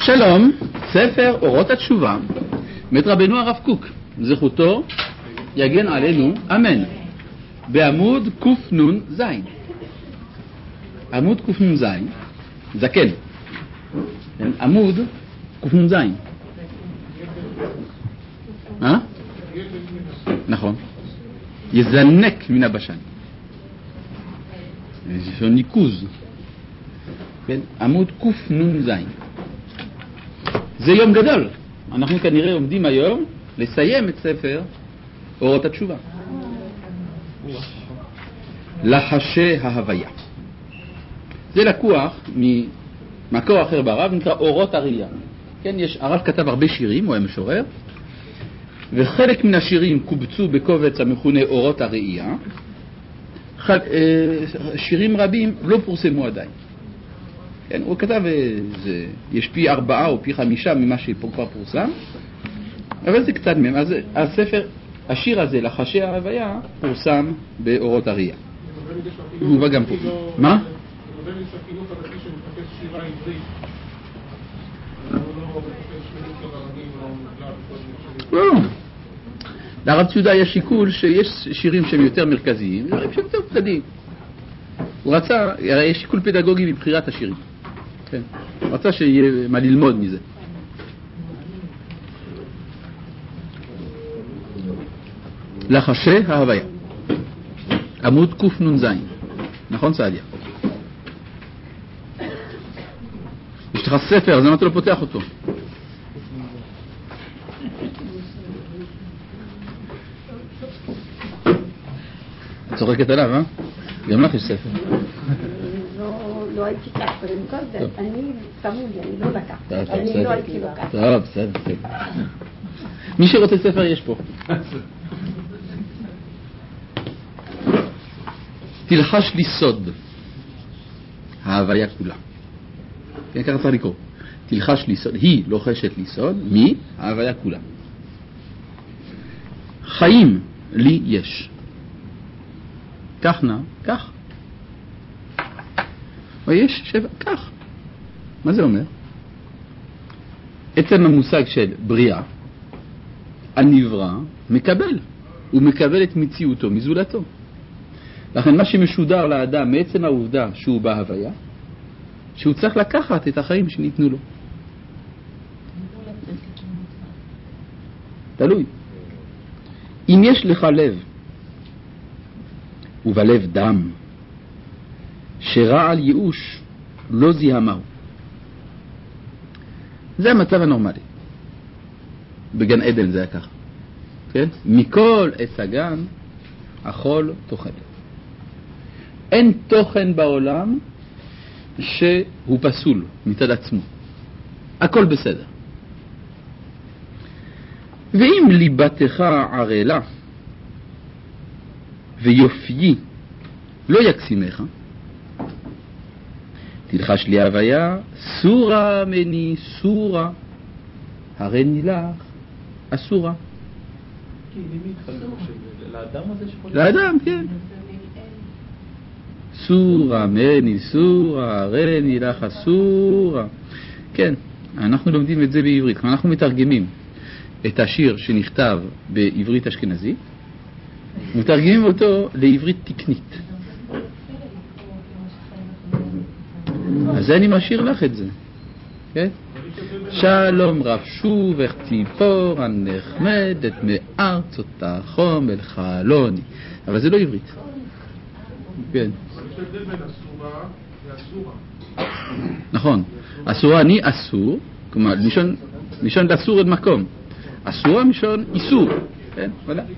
שלום, ספר אורות התשובה, מאת רבנו הרב קוק, זכותו יגן עלינו, אמן. בעמוד קנ"ז, עמוד קנ"ז, זקן, עמוד קנ"ז. נכון, יזנק מן הבשן, יש ניקוז, עמוד קנ"ז. זה יום גדול, אנחנו כנראה עומדים היום לסיים את ספר אורות התשובה, לחשי ההוויה. זה לקוח ממקור אחר ברב, נקרא אורות הראייה. כן, הרב כתב הרבה שירים, הוא היה משורר, וחלק מן השירים קובצו בקובץ המכונה אורות הראייה. שירים רבים לא פורסמו עדיין. כן, הוא כתב, יש פי 4 או פי 5 ממה שכבר פורסם, אבל זה קצת מהם. אז הספר, השיר הזה, לחשי ההוויה, פורסם באורות הראייה. הוא בא גם פה. מה? לרב ציודה יש שיקול שיש שירים שהם יותר מרכזיים, שירים שהם יותר קטנים. הוא רצה, יש שיקול פדגוגי בבחירת השירים. כן. הוא רצה שיהיה מה ללמוד מזה. לחשי ההוויה, עמוד קנ"ז. נכון סעדיה? יש לך ספר, אז למה אתה לא פותח אותו? את צוחקת עליו, אה? גם לך יש ספר. לא הייתי כך קודם, אני תמוד, אני לא לקחת, אני לא הייתי לקחת. טוב, בסדר. מי שרוצה ספר יש פה. תלחש לי סוד ההוויה כולה. כן, ככה צריך לקרוא. תלחש לי סוד, היא לוחשת לי סוד, מי? ההוויה כולה. חיים לי יש. כך נע, כך. ויש 7, כך. מה זה אומר? עצם המושג של בריאה, הנברא מקבל. הוא מקבל את מציאותו מזולתו. לכן מה שמשודר לאדם מעצם העובדה שהוא בהוויה, שהוא צריך לקחת את החיים שניתנו לו. תלוי. אם יש לך לב, ובלב דם, שרע על ייאוש לא זיהמהו. זה המצב הנורמלי. בגן עדן זה היה ככה. כן? מכל עץ הגן אכול תאכל. אין תוכן בעולם שהוא פסול מצד עצמו. הכל בסדר. ואם ליבתך ערלה ויופי לא יקסימך, תלחש לי הוויה, סורה מני סורה, הרי נילך אסורה. לאדם הזה שחושב? לאדם, כן. סורה מני סורה, הרי נילך אסורה. כן, אנחנו לומדים את זה בעברית. אנחנו מתרגמים את השיר שנכתב בעברית אשכנזית, מתרגמים אותו לעברית תקנית. אז אני משאיר לך את זה. כן? שלום רב שובך ציפור הנחמדת מארצות החום אל חלוני. אבל זה לא עברית. כן. נכון. אסורה אני אסור, כלומר מישון לאסור עוד מקום. אסורה מישון איסור. כן?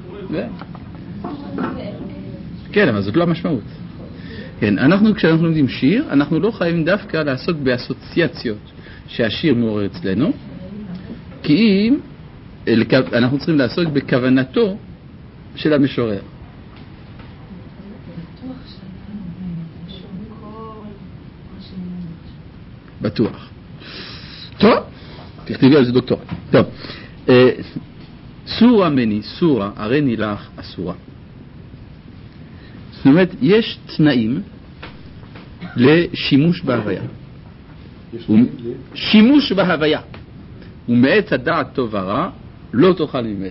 כן, אבל זאת לא המשמעות. כן, כשאנחנו לומדים שיר, אנחנו לא חייבים דווקא לעסוק באסוציאציות שהשיר מעורר אצלנו, כי אם אנחנו צריכים לעסוק בכוונתו של המשורר. בטוח. טוב, תכתבי על זה דוקטור. טוב, סורה מני סורה, הרי נילך אסורה. זאת אומרת, יש תנאים לשימוש בהוויה. שימוש בהוויה. ומעץ הדעת טוב ורע לא תאכל ממני,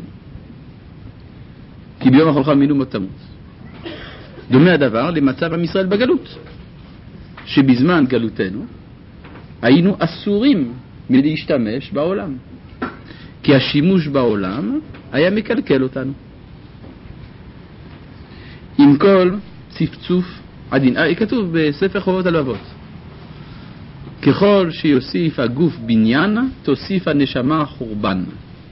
כי ביום אכולך ממנו מות תמות. דומה הדבר למצב עם ישראל בגלות, שבזמן גלותנו היינו אסורים מלהשתמש בעולם, כי השימוש בעולם היה מקלקל אותנו. עם כל צפצוף עדין, כתוב בספר חובות הלבבות, ככל שיוסיף הגוף בניין תוסיף הנשמה חורבן.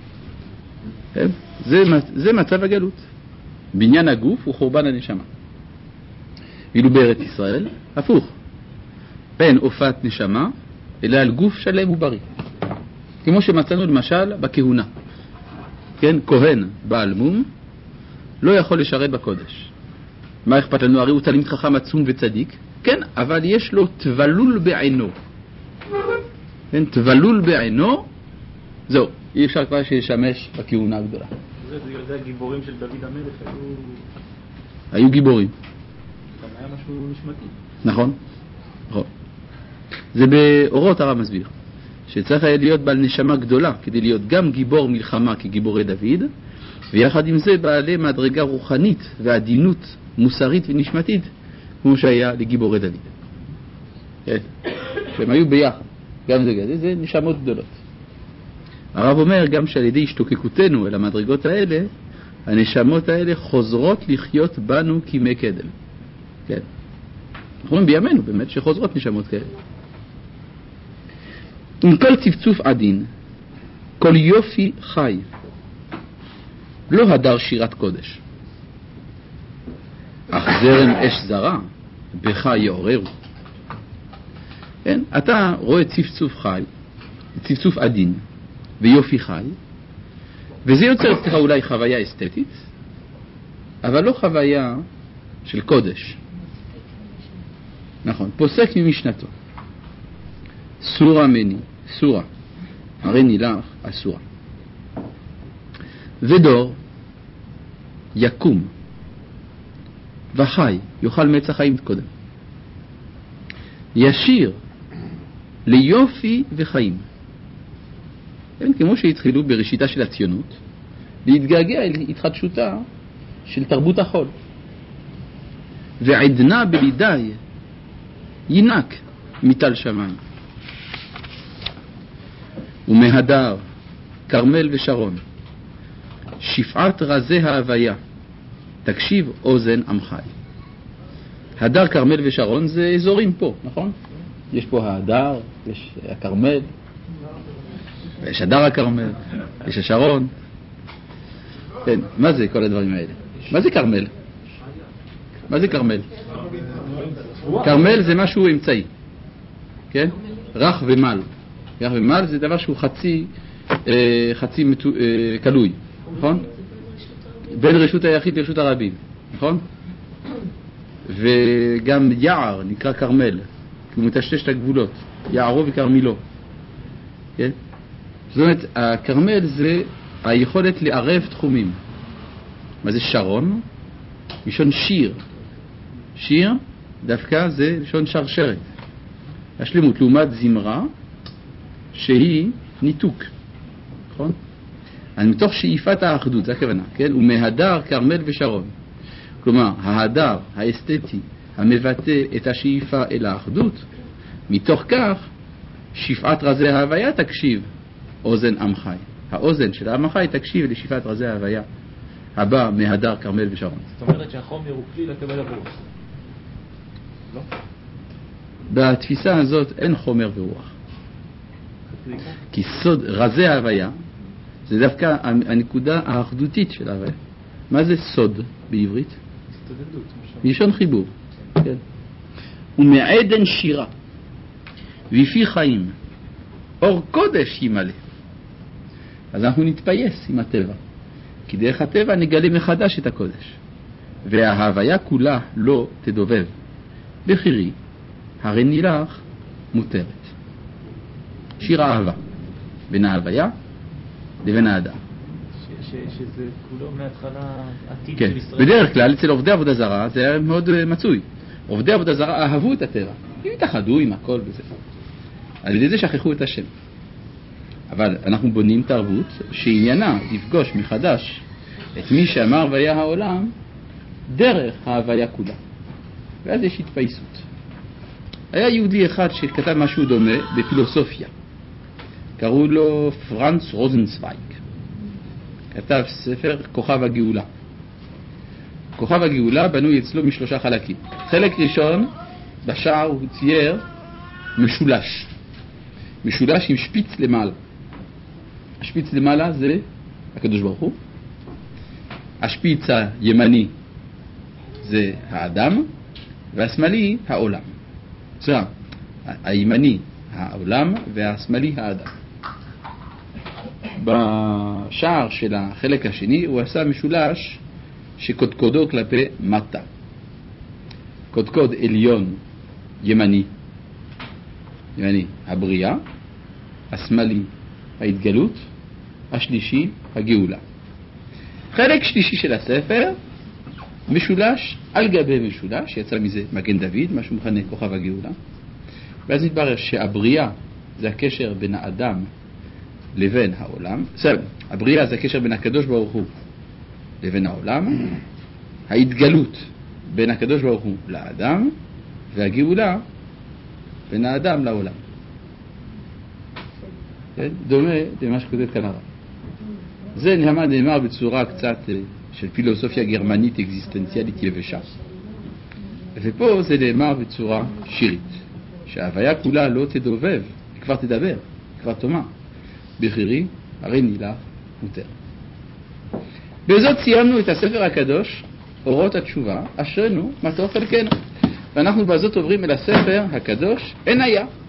זה מצב הגלות, בניין הגוף הוא חורבן הנשמה. ואילו בארץ ישראל הפוך, אין הופעת נשמה אלא על גוף שלם ובריא, כמו שמצאנו למשל בכהונה. כן, כהן בעל מום לא יכול לשרת בקודש. מה אכפת לנו? הרי הוא תלמיד חכם עצום וצדיק, כן, אבל יש לו תבלול בעינו. כן, תבלול בעינו, זהו, אי אפשר כבר שישמש בכהונה הגדולה. זה הגיבורים של דוד המלך היו גיבורים. גם היה משהו נשמתי. נכון, נכון. זה באורות הרב מסביר, שצריך היה להיות בעל נשמה גדולה, כדי להיות גם גיבור מלחמה כגיבורי דוד, ויחד עם זה בעלי מדרגה רוחנית ועדינות מוסרית ונשמתית, כמו שהיה לגיבורי דוד. כן, שהם היו ביחד, גם זה נשמות גדולות. הרב אומר גם שעל ידי השתוקקותנו אל המדרגות האלה, הנשמות האלה חוזרות לחיות בנו כימי קדם. כן, אנחנו רואים בימינו באמת שחוזרות נשמות כאלה. עם כל צפצוף עדין, כל יופי חי, לא הדר שירת קודש, אך זרם אש זרה בך יעוררו. כן? אתה רואה צפצוף חי, צפצוף עדין ויופי חי, וזה יוצר אצלך אולי חוויה אסתטית, אבל לא חוויה של קודש. נכון, פוסק ממשנתו, סורה מני, סורה, הרי נילך אסורה. ודור יקום וחי, יאכל מעץ החיים קודם, ישיר ליופי וחיים. כן, כמו שהתחילו בראשיתה של הציונות, להתגעגע אל התחדשותה של תרבות החול. ועדנה בלידי ינק מטל שמיים. ומהדר, קרמל ושרון, שפעת רזי ההוויה, תקשיב אוזן עמחי. הדר, קרמל ושרון זה אזורים פה, נכון? יש פה ההדר, יש הקרמל, יש הדר הקרמל, יש השרון. כן, מה זה כל הדברים האלה? מה זה קרמל? מה זה קרמל? קרמל זה משהו אמצעי, כן? רך ומל. רך ומל זה דבר שהוא חצי קלוי, נכון? בין רשות היחיד לרשות הרבים, נכון? וגם יער נקרא קרמל, כי הוא מטשטש את הגבולות, יערו וקרמילו. כן? זאת אומרת, הקרמל זה היכולת לערב תחומים. מה זה שרון? לשון שיר. שיר דווקא זה לשון שרשרת. השלמות, לעומת זמרה שהיא ניתוק. נכון? אז מתוך שאיפת האחדות, זה הכוונה, כן? ומהדר, קרמל ושרון. כלומר, ההדר האסתטי המבטא את השאיפה אל האחדות, מתוך כך שפעת רזי ההוויה תקשיב אוזן עמחי. האוזן של העמחי תקשיב לשפעת רזי ההוויה הבא מהדר, קרמל ושרון. זאת אומרת שהחומר הוא כלי לקבל הרוח. לא? בתפיסה הזאת אין חומר ורוח. כי סוד רזי ההוויה זה דווקא הנקודה האחדותית של ההוויה. מה זה סוד בעברית? מלשון חיבור. כן. ומעדן שירה ויפי חיים אור קודש ימלא. אז אנחנו נתפייס עם הטבע, כי דרך הטבע נגלה מחדש את הקודש, וההוויה כולה לא תדובב. בחירי הרי נילך מותרת. שיר האהבה בין ההוויה לבין האדם, שזה כולו מההתחלה עתיד כן. של ישראל. בדרך כלל אצל עובדי עבודה זרה זה היה מאוד מצוי. עובדי עבודה זרה אהבו את הטבע, הם התאחדו עם הכל וזה. על ידי זה שכחו את השם. אבל אנחנו בונים תרבות שעניינה לפגוש מחדש את מי שאמר והיה העולם דרך ההוויה כולה. ואז יש התפייסות. היה יהודי אחד שכתב משהו דומה בפילוסופיה. קראו לו פרנץ רוזנצוויג. כתב ספר כוכב הגאולה. כוכב הגאולה בנוי אצלו משלושה חלקים. חלק ראשון, בשער הוא צייר משולש. משולש עם שפיץ למעלה. השפיץ למעלה זה הקדוש ברוך הוא. השפיץ הימני זה האדם, והשמאלי העולם. בסדר, הימני העולם והשמאלי האדם. בשער של החלק השני הוא עשה משולש שקודקודו כלפי מטה. קודקוד עליון ימני הבריאה, השמאלי ההתגלות, השלישי הגאולה. חלק שלישי של הספר משולש על גבי משולש, יצא מזה מגן דוד, מה שמכנה כוכב הגאולה. ואז נתברר שהבריאה זה הקשר בין האדם לבין העולם. הבריאה זה הקשר בין הקדוש ברוך הוא לבין העולם, ההתגלות בין הקדוש ברוך הוא לאדם, והגאולה בין האדם לעולם. דומה למה שכותב כאן הרב. זה נאמר בצורה קצת של פילוסופיה גרמנית אקזיסטנציאלית יבשה. ופה זה נאמר בצורה שירית, שההוויה כולה לא תדובב, כבר תדבר, כבר תאמר. בחירי, הרי נילך מותר. בזאת סיימנו את הספר הקדוש, אורות התשובה, אשרנו מה טוב חלקנו. ואנחנו בזאת עוברים אל הספר הקדוש, אין היה.